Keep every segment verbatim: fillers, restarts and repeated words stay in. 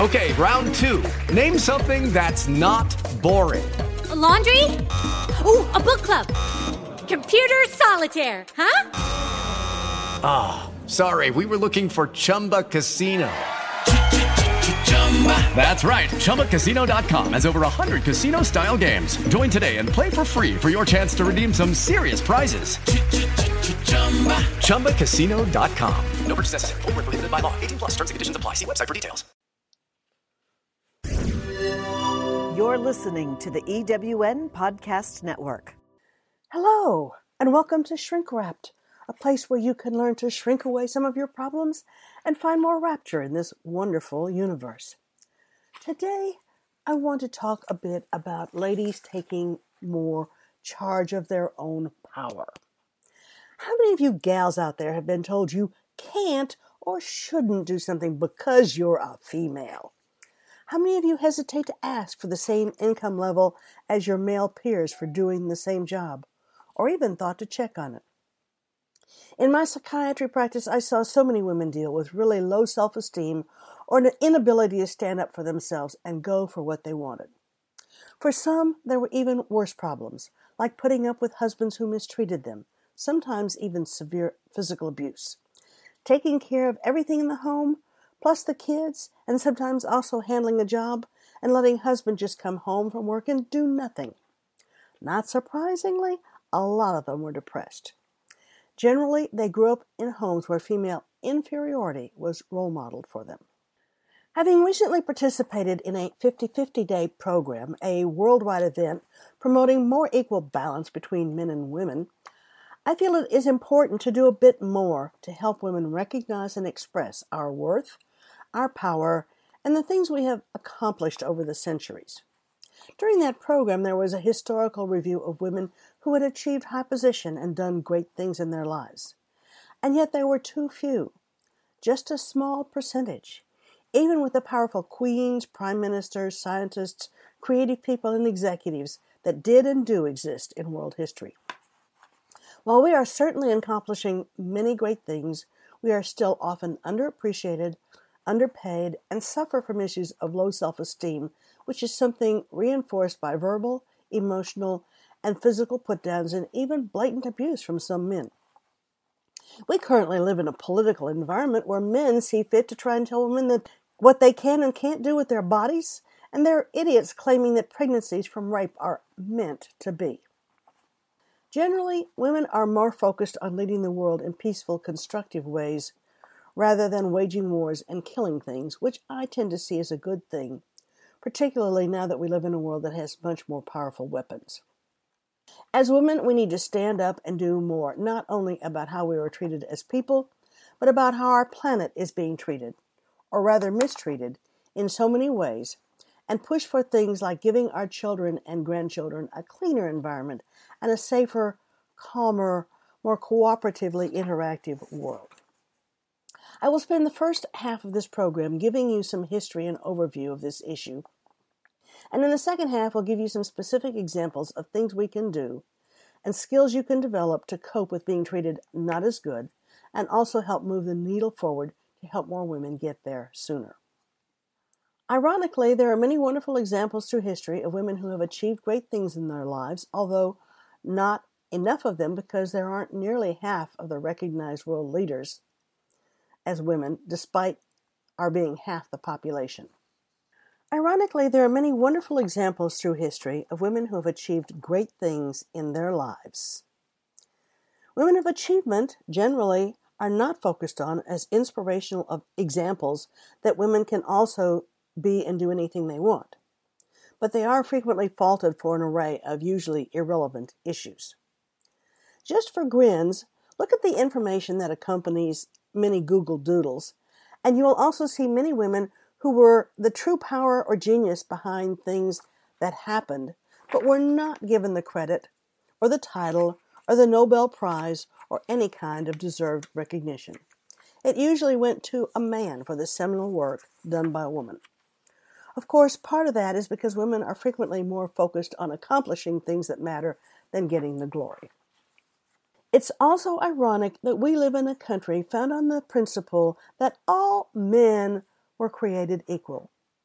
Okay, round two. Name something that's not boring. A laundry? Ooh, a book club. Computer solitaire, huh? Ah, oh, sorry, we were looking for Chumba Casino. That's right, Chumba Casino dot com has over one hundred casino-style games. Join today and play for free for your chance to redeem some serious prizes. Chumba Casino dot com. No purchase necessary. Void where prohibited by law. eighteen plus terms and conditions apply. See website for details. You're listening to the E W N Podcast Network. Hello, and welcome to Shrink Wrapped, a place where you can learn to shrink away some of your problems and find more rapture in this wonderful universe. Today, I want to talk a bit about ladies taking more charge of their own power. How many of you gals out there have been told you can't or shouldn't do something because you're a female? How many of you hesitate to ask for the same income level as your male peers for doing the same job, or even thought to check on it? In my psychiatry practice, I saw so many women deal with really low self-esteem or an inability to stand up for themselves and go for what they wanted. For some, there were even worse problems, like putting up with husbands who mistreated them, sometimes even severe physical abuse, taking care of everything in the home, plus the kids, and sometimes also handling a job and letting husband just come home from work and do nothing. Not surprisingly, a lot of them were depressed. Generally, they grew up in homes where female inferiority was role modeled for them. Having recently participated in a fifty-fifty day program, a worldwide event promoting more equal balance between men and women, I feel it is important to do a bit more to help women recognize and express our worth, our power, and the things we have accomplished over the centuries. During that program, there was a historical review of women who had achieved high position and done great things in their lives. And yet there were too few, just a small percentage, even with the powerful queens, prime ministers, scientists, creative people, and executives that did and do exist in world history. While we are certainly accomplishing many great things, we are still often underappreciated, underpaid, and suffer from issues of low self-esteem, which is something reinforced by verbal, emotional, and physical put-downs and even blatant abuse from some men. We currently live in a political environment where men see fit to try and tell women that what they can and can't do with their bodies, and there are idiots claiming that pregnancies from rape are meant to be. Generally, women are more focused on leading the world in peaceful, constructive ways rather than waging wars and killing things, which I tend to see as a good thing, particularly now that we live in a world that has much more powerful weapons. As women, we need to stand up and do more, not only about how we are treated as people, but about how our planet is being treated, or rather mistreated, in so many ways, and push for things like giving our children and grandchildren a cleaner environment and a safer, calmer, more cooperatively interactive world. I will spend the first half of this program giving you some history and overview of this issue, and in the second half, I'll give you some specific examples of things we can do and skills you can develop to cope with being treated not as good and also help move the needle forward to help more women get there sooner. Ironically, there are many wonderful examples through history of women who have achieved great things in their lives, although not enough of them because there aren't nearly half of the recognized world leaders as women, despite our being half the population. Ironically, there are many wonderful examples through history of women who have achieved great things in their lives. Women of achievement generally are not focused on as inspirational of examples that women can also be and do anything they want, but they are frequently faulted for an array of usually irrelevant issues. Just for grins, look at the information that accompanies many Google Doodles, and you will also see many women who were the true power or genius behind things that happened, but were not given the credit or the title or the Nobel Prize or any kind of deserved recognition. It usually went to a man for the seminal work done by a woman. Of course, part of that is because women are frequently more focused on accomplishing things that matter than getting the glory. It's also ironic that we live in a country founded on the principle that all men were created equal.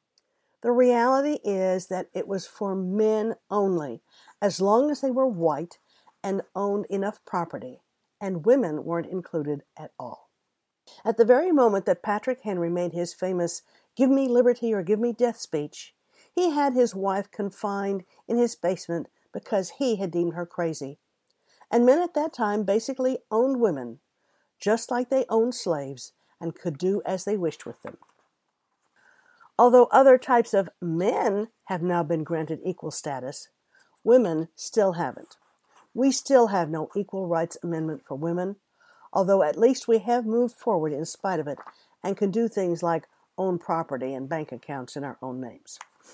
The reality is that it was for men only, as long as they were white and owned enough property, and women weren't included at all. At the very moment that Patrick Henry made his famous "Give me liberty or give me death" speech, he had his wife confined in his basement because he had deemed her crazy. And men at that time basically owned women, just like they owned slaves, and could do as they wished with them. Although other types of men have now been granted equal status, women still haven't. We still have no equal rights amendment for women, although at least we have moved forward in spite of it and can do things like own property and bank accounts in our own names.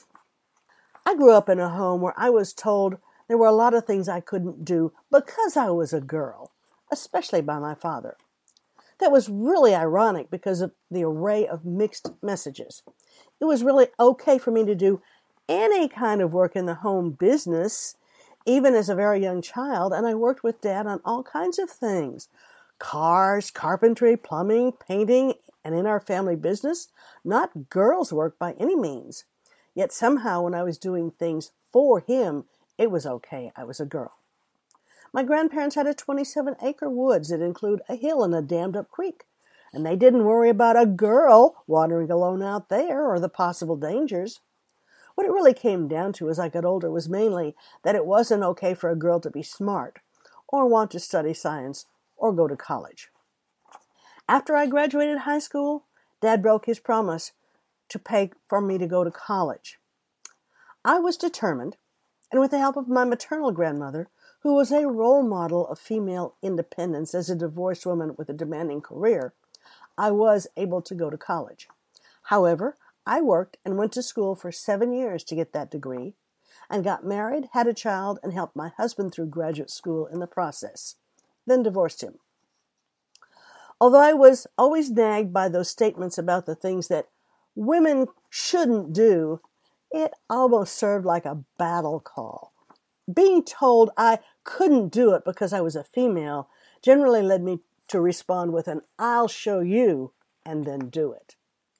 I grew up in a home where I was told there were a lot of things I couldn't do because I was a girl, especially by my father. That was really ironic because of the array of mixed messages. It was really okay for me to do any kind of work in the home business, even as a very young child, and I worked with Dad on all kinds of things. Cars, carpentry, plumbing, painting, and in our family business, not girls' work by any means. Yet somehow when I was doing things for him, it was okay. I was a girl. My grandparents had a twenty-seven acre woods that include a hill and a dammed-up creek, and they didn't worry about a girl wandering alone out there or the possible dangers. What it really came down to as I got older was mainly that it wasn't okay for a girl to be smart or want to study science or go to college. After I graduated high school, Dad broke his promise to pay for me to go to college. I was determined, and with the help of my maternal grandmother, who was a role model of female independence as a divorced woman with a demanding career, I was able to go to college. However, I worked and went to school for seven years to get that degree, and got married, had a child, and helped my husband through graduate school in the process, then divorced him. Although I was always nagged by those statements about the things that women shouldn't do, it almost served like a battle call. Being told I couldn't do it because I was a female generally led me to respond with an "I'll show you," and then do it.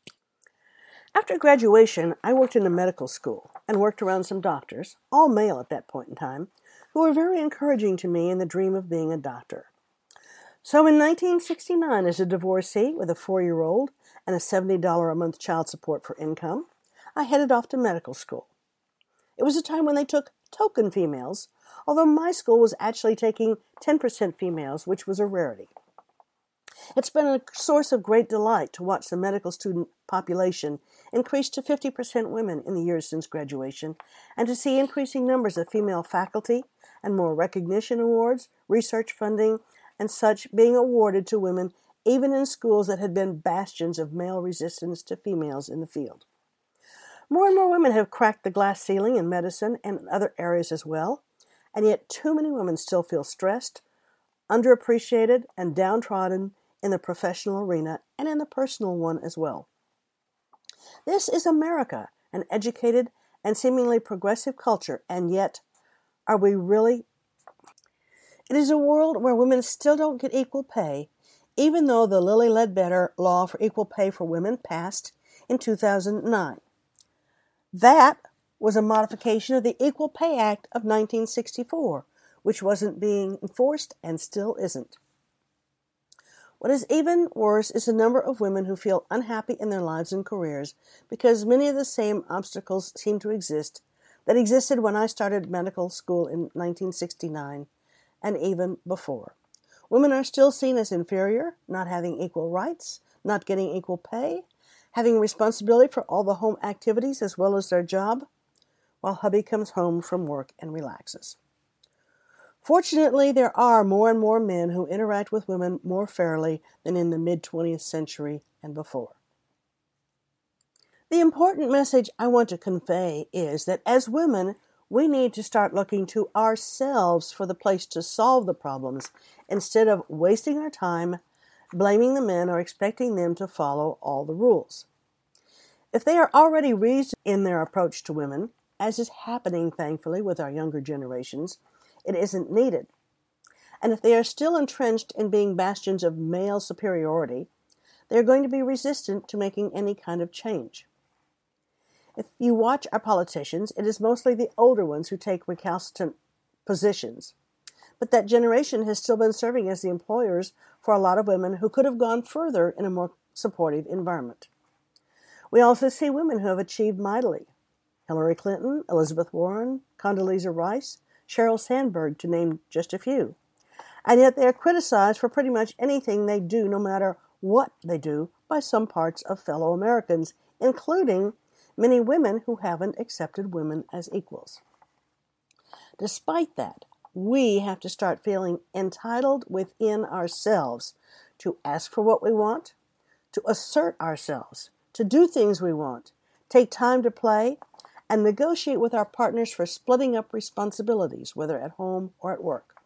After graduation, I worked in a medical school and worked around some doctors, all male at that point in time, who were very encouraging to me in the dream of being a doctor. So in nineteen sixty-nine, as a divorcee with a four-year-old and a seventy dollars a month child support for income, I headed off to medical school. It was a time when they took token females, although my school was actually taking ten percent females, which was a rarity. It's been a source of great delight to watch the medical student population increase to fifty percent women in the years since graduation, and to see increasing numbers of female faculty and more recognition awards, research funding, and such being awarded to women even in schools that had been bastions of male resistance to females in the field. More and more women have cracked the glass ceiling in medicine and in other areas as well, and yet too many women still feel stressed, underappreciated, and downtrodden in the professional arena and in the personal one as well. This is America, an educated and seemingly progressive culture, and yet, are we really? It is a world where women still don't get equal pay, even though the Lilly Ledbetter Law for Equal Pay for Women passed in two thousand nine. That was a modification of the Equal Pay Act of nineteen sixty-four, which wasn't being enforced and still isn't. What is even worse is the number of women who feel unhappy in their lives and careers because many of the same obstacles seem to exist that existed when I started medical school in nineteen sixty-nine and even before. Women are still seen as inferior, not having equal rights, not getting equal pay, having responsibility for all the home activities as well as their job, while hubby comes home from work and relaxes. Fortunately, there are more and more men who interact with women more fairly than in the mid-twentieth century and before. The important message I want to convey is that as women, we need to start looking to ourselves for the place to solve the problems instead of wasting our time blaming the men or expecting them to follow all the rules. If they are already reasoned in their approach to women, as is happening, thankfully, with our younger generations, it isn't needed. And if they are still entrenched in being bastions of male superiority, they are going to be resistant to making any kind of change. If you watch our politicians, it is mostly the older ones who take recalcitrant positions. But that generation has still been serving as the employers for a lot of women who could have gone further in a more supportive environment. We also see women who have achieved mightily. Hillary Clinton, Elizabeth Warren, Condoleezza Rice, Sheryl Sandberg, to name just a few. And yet they are criticized for pretty much anything they do, no matter what they do, by some parts of fellow Americans, including many women who haven't accepted women as equals. Despite that, we have to start feeling entitled within ourselves to ask for what we want, to assert ourselves, to do things we want, take time to play, and negotiate with our partners for splitting up responsibilities, whether at home or at work.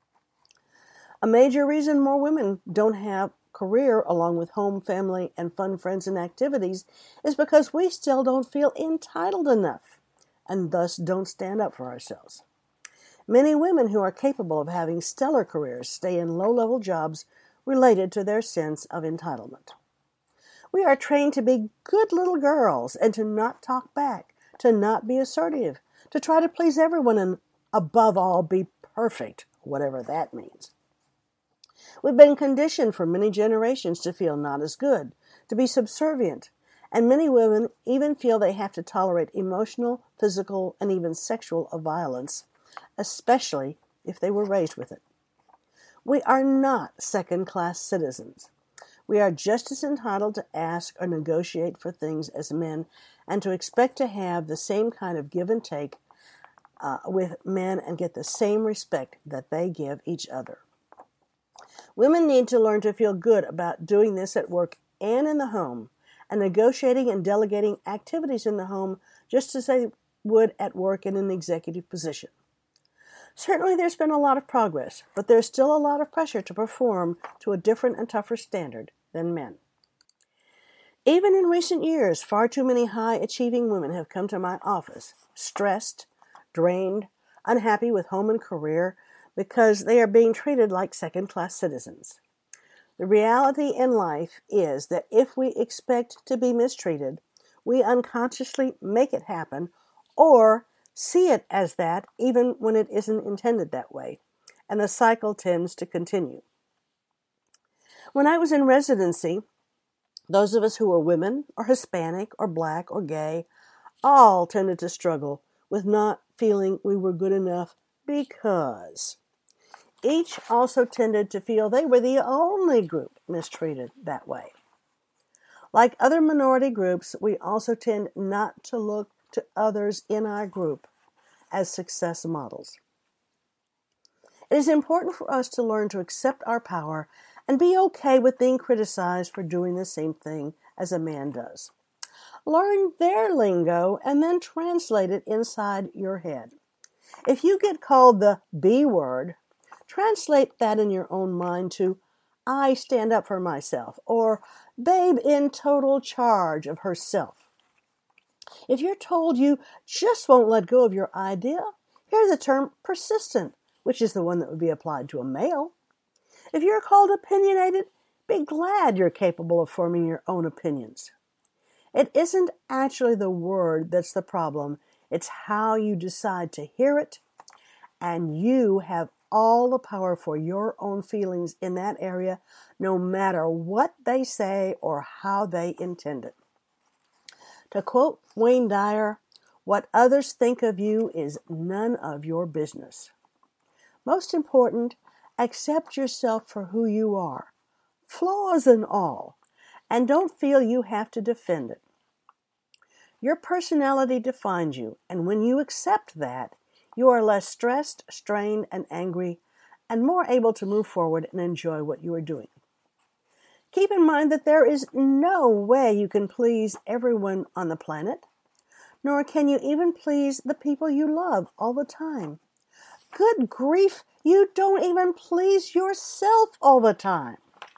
A major reason more women don't have career along with home, family, and fun friends and activities is because we still don't feel entitled enough and thus don't stand up for ourselves. Many women who are capable of having stellar careers stay in low-level jobs related to their sense of entitlement. We are trained to be good little girls and to not talk back, to not be assertive, to try to please everyone and, above all, be perfect, whatever that means. We've been conditioned for many generations to feel not as good, to be subservient, and many women even feel they have to tolerate emotional, physical, and even sexual violence, especially if they were raised with it. We are not second-class citizens. We are just as entitled to ask or negotiate for things as men and to expect to have the same kind of give and take uh, with men and get the same respect that they give each other. Women need to learn to feel good about doing this at work and in the home, and negotiating and delegating activities in the home just as they would at work in an executive position. Certainly there's been a lot of progress, but there's still a lot of pressure to perform to a different and tougher standard than men. Even in recent years, far too many high-achieving women have come to my office, stressed, drained, unhappy with home and career, because they are being treated like second-class citizens. The reality in life is that if we expect to be mistreated, we unconsciously make it happen or see it as that even when it isn't intended that way, and the cycle tends to continue. When I was in residency, those of us who were women or Hispanic or Black or gay all tended to struggle with not feeling we were good enough because each also tended to feel they were the only group mistreated that way. Like other minority groups, we also tend not to look to others in our group as success models. It is important for us to learn to accept our power and be okay with being criticized for doing the same thing as a man does. Learn their lingo and then translate it inside your head. If you get called the B word, translate that in your own mind to, I stand up for myself, or babe in total charge of herself. If you're told you just won't let go of your idea, hear the term persistent, which is the one that would be applied to a male. If you're called opinionated, be glad you're capable of forming your own opinions. It isn't actually the word that's the problem, it's how you decide to hear it, and you have all the power for your own feelings in that area, no matter what they say or how they intend it. To quote Wayne Dyer, what others think of you is none of your business. Most important, accept yourself for who you are, flaws and all, and don't feel you have to defend it. Your personality defines you, and when you accept that, you are less stressed, strained, and angry, and more able to move forward and enjoy what you are doing. Keep in mind that there is no way you can please everyone on the planet, nor can you even please the people you love all the time. Good grief, you don't even please yourself all the time.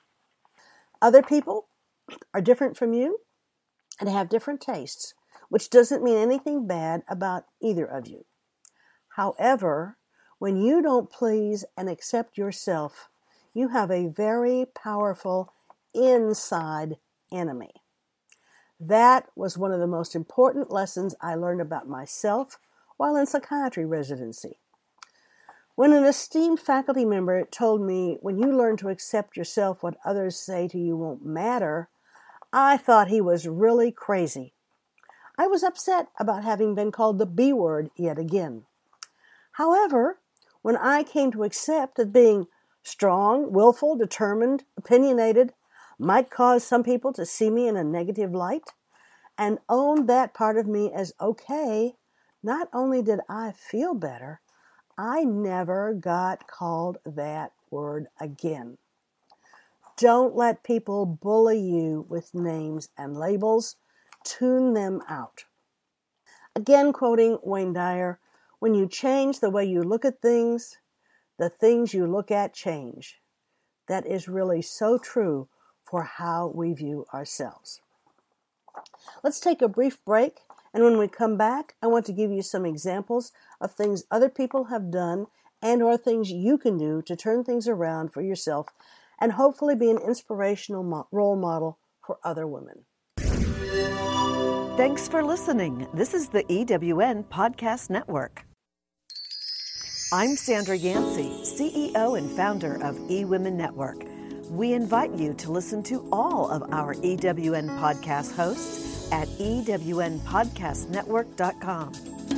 Other people are different from you and have different tastes, which doesn't mean anything bad about either of you. However, when you don't please and accept yourself, you have a very powerful inside enemy. That was one of the most important lessons I learned about myself while in psychiatry residency. When an esteemed faculty member told me, when you learn to accept yourself, what others say to you won't matter, I thought he was really crazy. I was upset about having been called the B word yet again. However, when I came to accept that being strong, willful, determined, opinionated might cause some people to see me in a negative light, and own that part of me as okay, not only did I feel better, I never got called that word again. Don't let people bully you with names and labels. Tune them out. Again, quoting Wayne Dyer, when you change the way you look at things, the things you look at change. That is really so true for how we view ourselves. Let's take a brief break, and when we come back, I want to give you some examples of things other people have done and or things you can do to turn things around for yourself and hopefully be an inspirational mo- role model for other women. Thanks for listening. This is the E W N Podcast Network. I'm Sandra Yancey, C E O and founder of eWomen Network. We invite you to listen to all of our E W N podcast hosts at e w n podcast network dot com.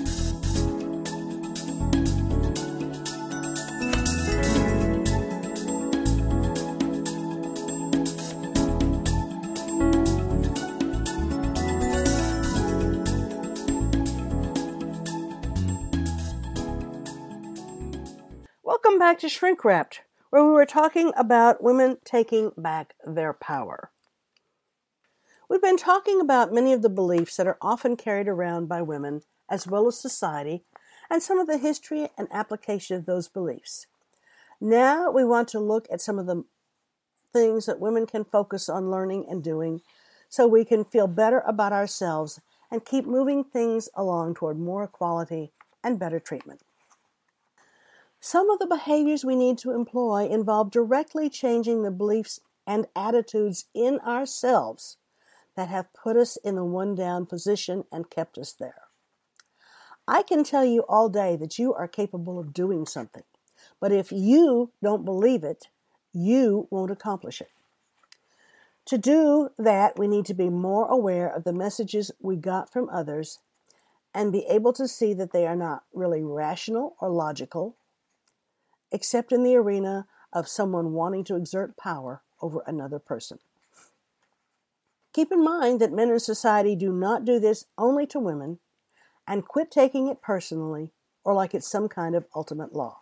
Welcome back to Shrink Wrapped, where we were talking about women taking back their power. We've been talking about many of the beliefs that are often carried around by women, as well as society, and some of the history and application of those beliefs. Now we want to look at some of the things that women can focus on learning and doing so we can feel better about ourselves and keep moving things along toward more equality and better treatment. Some of the behaviors we need to employ involve directly changing the beliefs and attitudes in ourselves that have put us in the one-down position and kept us there. I can tell you all day that you are capable of doing something, but if you don't believe it, you won't accomplish it. To do that, we need to be more aware of the messages we got from others and be able to see that they are not really rational or logical, except in the arena of someone wanting to exert power over another person. Keep in mind that men in society do not do this only to women, and quit taking it personally or like it's some kind of ultimate law.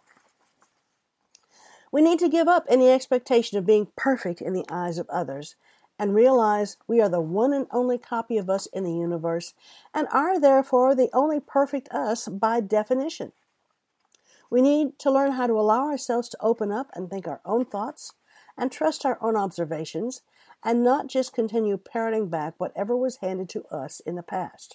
We need to give up any expectation of being perfect in the eyes of others and realize we are the one and only copy of us in the universe and are therefore the only perfect us by definition. We need to learn how to allow ourselves to open up and think our own thoughts and trust our own observations and not just continue parroting back whatever was handed to us in the past.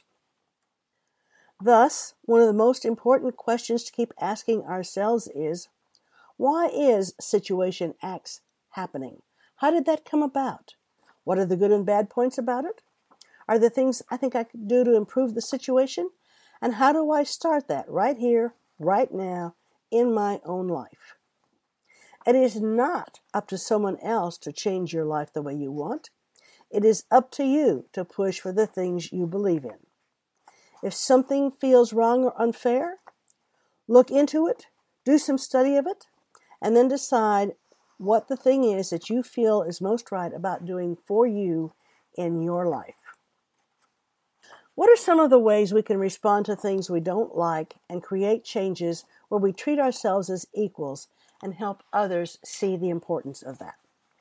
Thus, one of the most important questions to keep asking ourselves is, why is situation X happening? How did that come about? What are the good and bad points about it? Are there things I think I could do to improve the situation? And how do I start that right here, right now, in my own life? It is not up to someone else to change your life the way you want. It is up to you to push for the things you believe in. If something feels wrong or unfair, look into it, do some study of it, and then decide what the thing is that you feel is most right about doing for you in your life. What are some of the ways we can respond to things we don't like and create changes where we treat ourselves as equals and help others see the importance of that?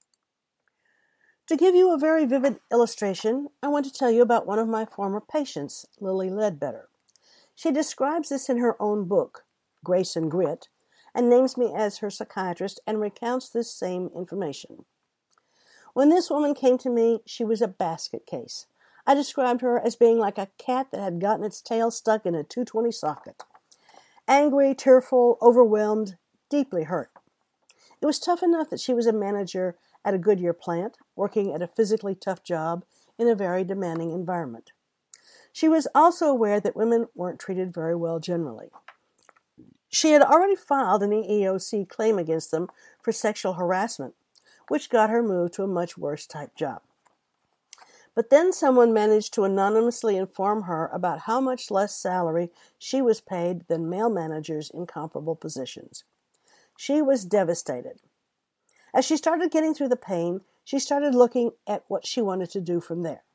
To give you a very vivid illustration, I want to tell you about one of my former patients, Lily Ledbetter. She describes this in her own book, Grace and Grit, and names me as her psychiatrist and recounts this same information. When this woman came to me, she was a basket case. I described her as being like a cat that had gotten its tail stuck in a two twenty socket. Angry, tearful, overwhelmed, deeply hurt. It was tough enough that she was a manager at a Goodyear plant, working at a physically tough job in a very demanding environment. She was also aware that women weren't treated very well generally. She had already filed an E E O C claim against them for sexual harassment, which got her moved to a much worse type job. But then someone managed to anonymously inform her about how much less salary she was paid than male managers in comparable positions. She was devastated. As she started getting through the pain, she started looking at what she wanted to do from there.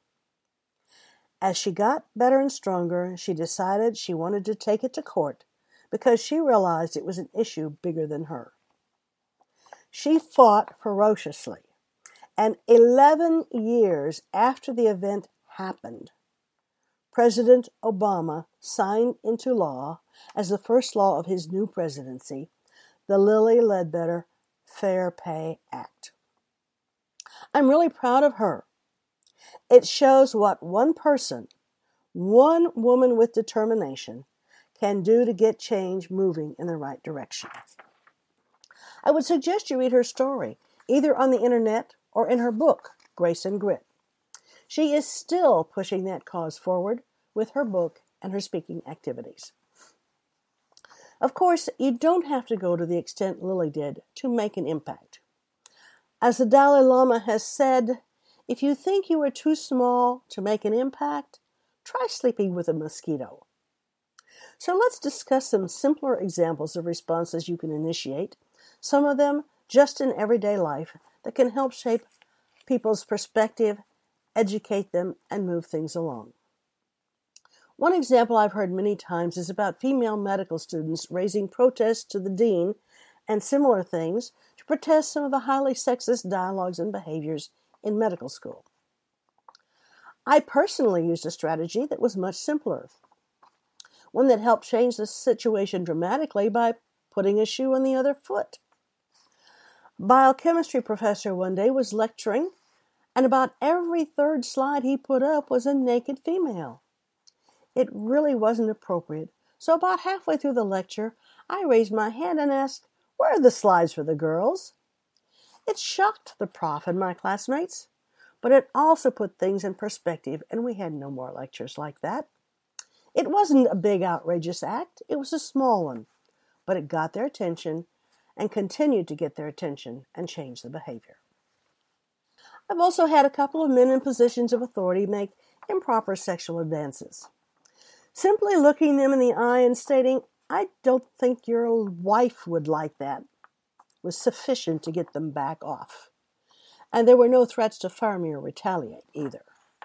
As she got better and stronger, she decided she wanted to take it to court because she realized it was an issue bigger than her. She fought ferociously. And eleven years after the event happened, President Obama signed into law, as the first law of his new presidency, the Lilly Ledbetter Fair Pay Act. I'm really proud of her. It shows what one person, one woman with determination, can do to get change moving in the right direction. I would suggest you read her story, either on the internet or in her book, Grace and Grit. She is still pushing that cause forward with her book and her speaking activities. Of course, you don't have to go to the extent Lilly did to make an impact. As the Dalai Lama has said, if you think you are too small to make an impact, try sleeping with a mosquito. So let's discuss some simpler examples of responses you can initiate, some of them just in everyday life, that can help shape people's perspective, educate them, and move things along. One example I've heard many times is about female medical students raising protests to the dean and similar things to protest some of the highly sexist dialogues and behaviors in medical school. I personally used a strategy that was much simpler, one that helped change the situation dramatically by putting a shoe on the other foot. Biochemistry professor one day was lecturing, and about every third slide he put up was a naked female. It really wasn't appropriate, so about halfway through the lecture, I raised my hand and asked, "Where are the slides for the girls?" It shocked the prof and my classmates, but it also put things in perspective, and we had no more lectures like that. It wasn't a big, outrageous act. It was a small one, but it got their attention and continued to get their attention and change the behavior. I've also had a couple of men in positions of authority make improper sexual advances. Simply looking them in the eye and stating, "I don't think your wife would like that," was sufficient to get them back off. And there were no threats to fire me or retaliate either.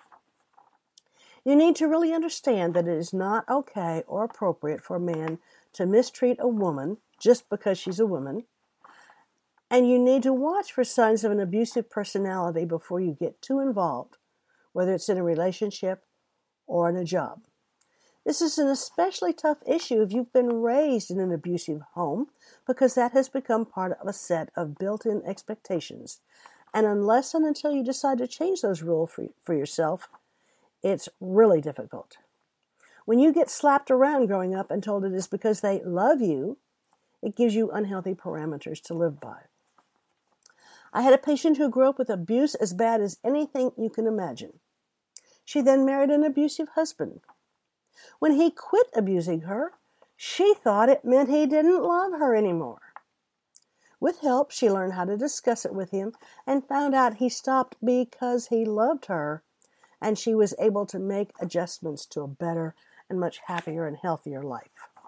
You need to really understand that it is not okay or appropriate for a man to mistreat a woman just because she's a woman, and you need to watch for signs of an abusive personality before you get too involved, whether it's in a relationship or in a job. This is an especially tough issue if you've been raised in an abusive home, because that has become part of a set of built-in expectations. And unless and until you decide to change those rules for, for yourself, it's really difficult. When you get slapped around growing up and told it is because they love you, it gives you unhealthy parameters to live by. I had a patient who grew up with abuse as bad as anything you can imagine. She then married an abusive husband. When he quit abusing her, she thought it meant he didn't love her anymore. With help, she learned how to discuss it with him and found out he stopped because he loved her, and she was able to make adjustments to a better and much happier and healthier life.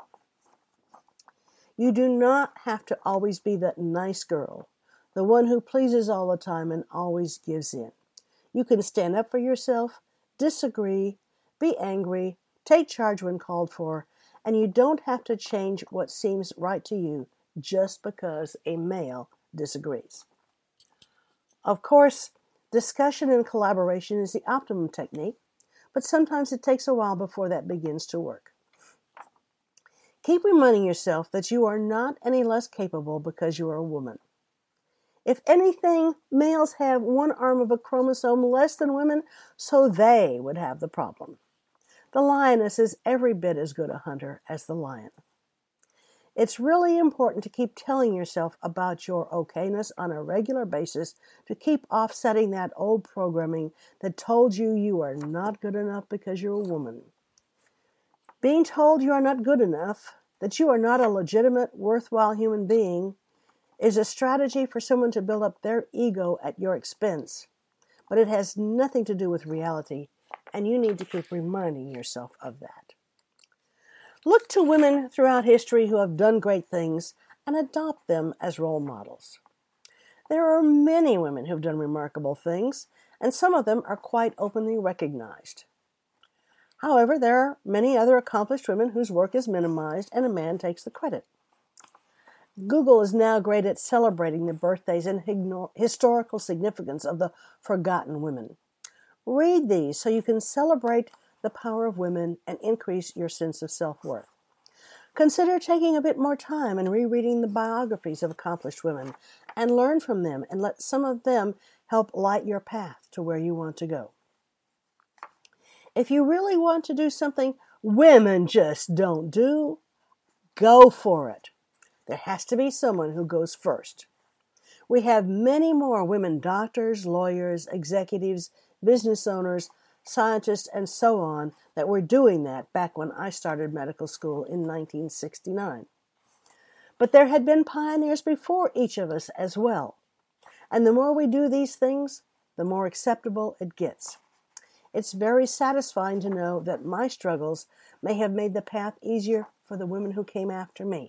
You do not have to always be that nice girl, the one who pleases all the time and always gives in. You can stand up for yourself, disagree, be angry, take charge when called for, and you don't have to change what seems right to you just because a male disagrees. Of course, discussion and collaboration is the optimum technique, but sometimes it takes a while before that begins to work. Keep reminding yourself that you are not any less capable because you are a woman. If anything, males have one arm of a chromosome less than women, so they would have the problem. The lioness is every bit as good a hunter as the lion. It's really important to keep telling yourself about your okayness on a regular basis to keep offsetting that old programming that told you you are not good enough because you're a woman. Being told you are not good enough, that you are not a legitimate, worthwhile human being, is a strategy for someone to build up their ego at your expense. But it has nothing to do with reality, and you need to keep reminding yourself of that. Look to women throughout history who have done great things and adopt them as role models. There are many women who have done remarkable things, and some of them are quite openly recognized. However, there are many other accomplished women whose work is minimized and a man takes the credit. Google is now great at celebrating the birthdays and historical significance of the forgotten women. Read these so you can celebrate the power of women and increase your sense of self-worth. Consider taking a bit more time and rereading the biographies of accomplished women and learn from them and let some of them help light your path to where you want to go. If you really want to do something women just don't do, go for it. There has to be someone who goes first. We have many more women doctors, lawyers, executives, business owners, scientists, and so on that were doing that back when I started medical school in nineteen sixty-nine. But there had been pioneers before each of us as well. And the more we do these things, the more acceptable it gets. It's very satisfying to know that my struggles may have made the path easier for the women who came after me.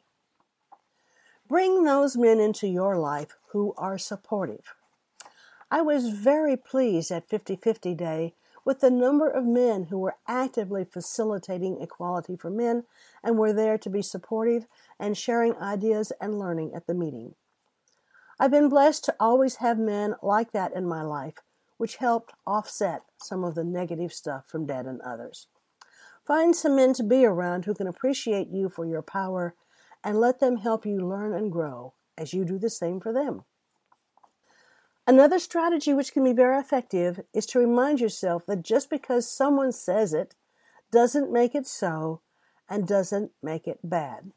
Bring those men into your life who are supportive. I was very pleased at fifty fifty Day with the number of men who were actively facilitating equality for men and were there to be supportive and sharing ideas and learning at the meeting. I've been blessed to always have men like that in my life, which helped offset some of the negative stuff from Dad and others. Find some men to be around who can appreciate you for your power and let them help you learn and grow as you do the same for them. Another strategy which can be very effective is to remind yourself that just because someone says it doesn't make it so and doesn't make it bad.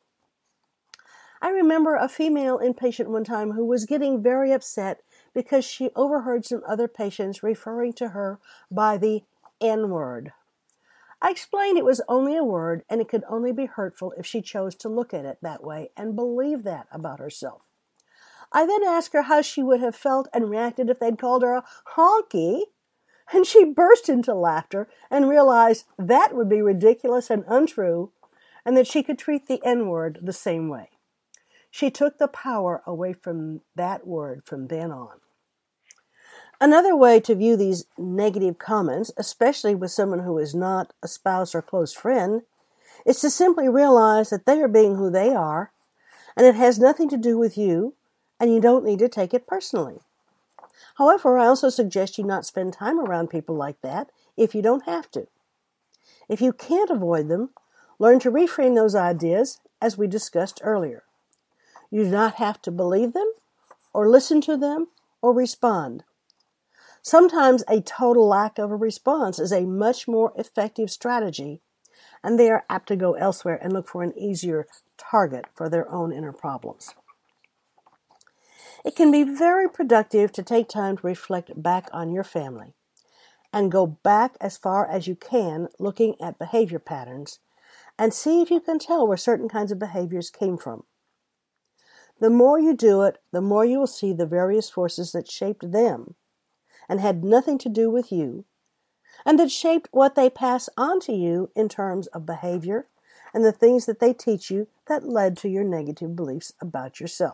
I remember a female inpatient one time who was getting very upset because she overheard some other patients referring to her by the N-word. I explained it was only a word and it could only be hurtful if she chose to look at it that way and believe that about herself. I then asked her how she would have felt and reacted if they'd called her a honky, and she burst into laughter and realized that would be ridiculous and untrue, and that she could treat the N-word the same way. She took the power away from that word from then on. Another way to view these negative comments, especially with someone who is not a spouse or close friend, is to simply realize that they are being who they are, and it has nothing to do with you, and you don't need to take it personally. However, I also suggest you not spend time around people like that if you don't have to. If you can't avoid them, learn to reframe those ideas as we discussed earlier. You do not have to believe them, or listen to them, or respond. Sometimes a total lack of a response is a much more effective strategy, and they are apt to go elsewhere and look for an easier target for their own inner problems. It can be very productive to take time to reflect back on your family and go back as far as you can looking at behavior patterns and see if you can tell where certain kinds of behaviors came from. The more you do it, the more you will see the various forces that shaped them and had nothing to do with you, and that shaped what they pass on to you in terms of behavior and the things that they teach you that led to your negative beliefs about yourself.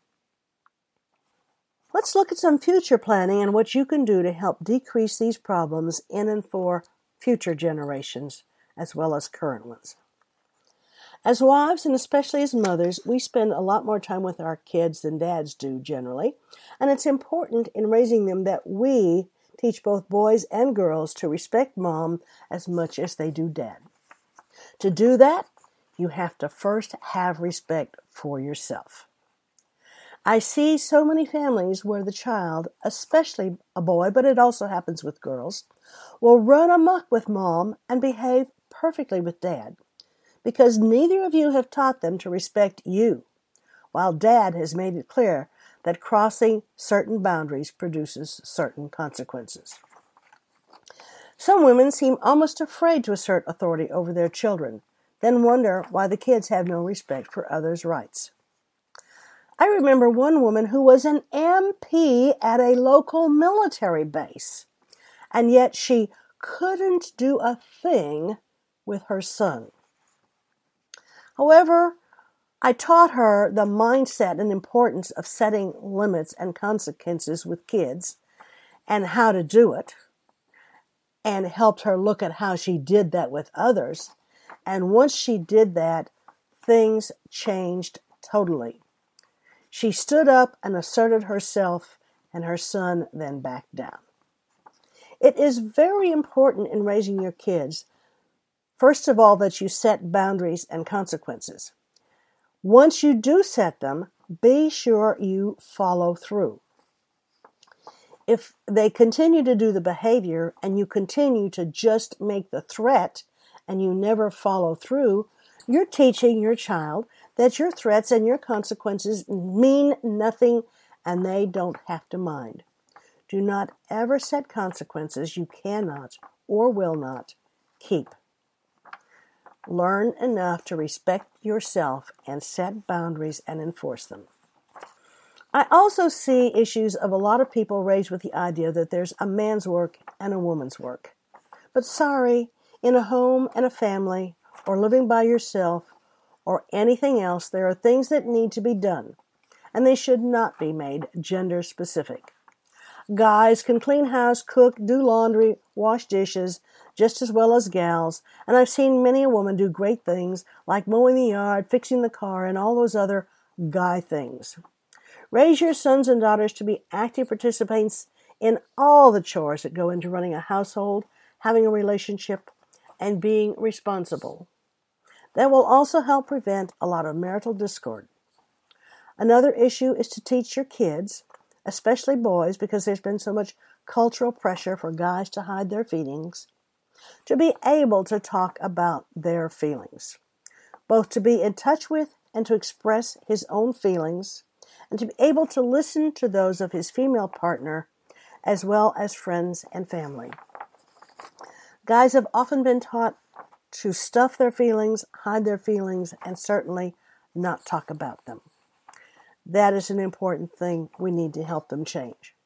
Let's look at some future planning and what you can do to help decrease these problems in and for future generations, as well as current ones. As wives, and especially as mothers, we spend a lot more time with our kids than dads do generally, and it's important in raising them that we teach both boys and girls to respect mom as much as they do dad. To do that, you have to first have respect for yourself. I see so many families where the child, especially a boy, but it also happens with girls, will run amok with mom and behave perfectly with dad, because neither of you have taught them to respect you, while Dad has made it clear that crossing certain boundaries produces certain consequences. Some women seem almost afraid to assert authority over their children, then wonder why the kids have no respect for others' rights. I remember one woman who was an M P at a local military base, and yet she couldn't do a thing with her son. However, I taught her the mindset and importance of setting limits and consequences with kids and how to do it, and helped her look at how she did that with others. And once she did that, things changed totally. She stood up and asserted herself, and her son then backed down. It is very important in raising your kids, first of all, that you set boundaries and consequences. Once you do set them, be sure you follow through. If they continue to do the behavior and you continue to just make the threat and you never follow through, you're teaching your child that your threats and your consequences mean nothing and they don't have to mind. Do not ever set consequences you cannot or will not keep. Learn enough to respect yourself and set boundaries and enforce them. I also see issues of a lot of people raised with the idea that there's a man's work and a woman's work. But sorry, in a home and a family, or living by yourself, or anything else, there are things that need to be done, and they should not be made gender specific. Guys can clean house, cook, do laundry, wash dishes, just as well as gals, and I've seen many a woman do great things like mowing the yard, fixing the car, and all those other guy things. Raise your sons and daughters to be active participants in all the chores that go into running a household, having a relationship, and being responsible. That will also help prevent a lot of marital discord. Another issue is to teach your kids, especially boys, because there's been so much cultural pressure for guys to hide their feelings, to be able to talk about their feelings, both to be in touch with and to express his own feelings, and to be able to listen to those of his female partner, as well as friends and family. Guys have often been taught to stuff their feelings, hide their feelings, and certainly not talk about them. That is an important thing we need to help them change.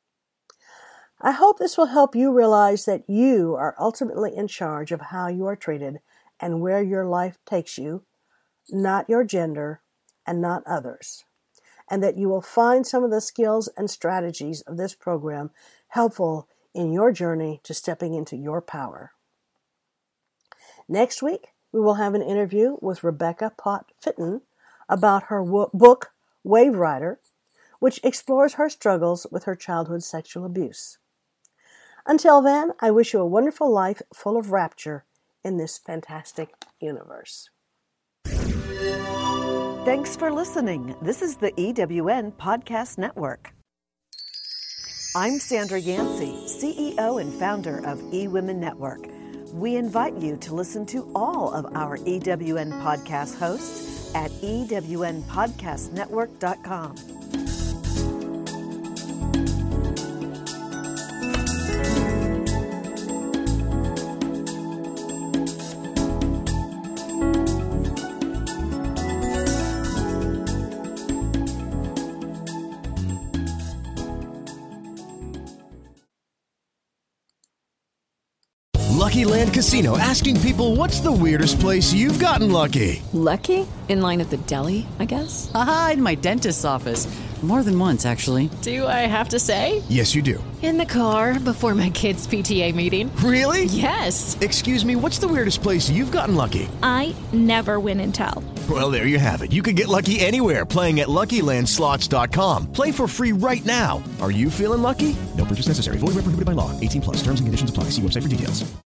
I hope this will help you realize that you are ultimately in charge of how you are treated and where your life takes you, not your gender and not others, and that you will find some of the skills and strategies of this program helpful in your journey to stepping into your power. Next week, we will have an interview with Rebecca Pott-Fitton about her w- book, Wave Rider, which explores her struggles with her childhood sexual abuse. Until then, I wish you a wonderful life full of rapture in this fantastic universe. Thanks for listening. This is the E W N Podcast Network. I'm Sandra Yancey, C E O and founder of eWomen Network. We invite you to listen to all of our E W N podcast hosts at e w n podcast network dot com. Lucky Land Casino, asking people, what's the weirdest place you've gotten lucky? Lucky? In line at the deli, I guess? Aha, in my dentist's office. More than once, actually. Do I have to say? Yes, you do. In the car before my kids' P T A meeting. Really? Yes. Excuse me, what's the weirdest place you've gotten lucky? I never win and tell. Well, there you have it. You can get lucky anywhere, playing at Lucky Land Slots dot com. Play for free right now. Are you feeling lucky? No purchase necessary. Void where prohibited by law. eighteen plus. Terms and conditions apply. See website for details.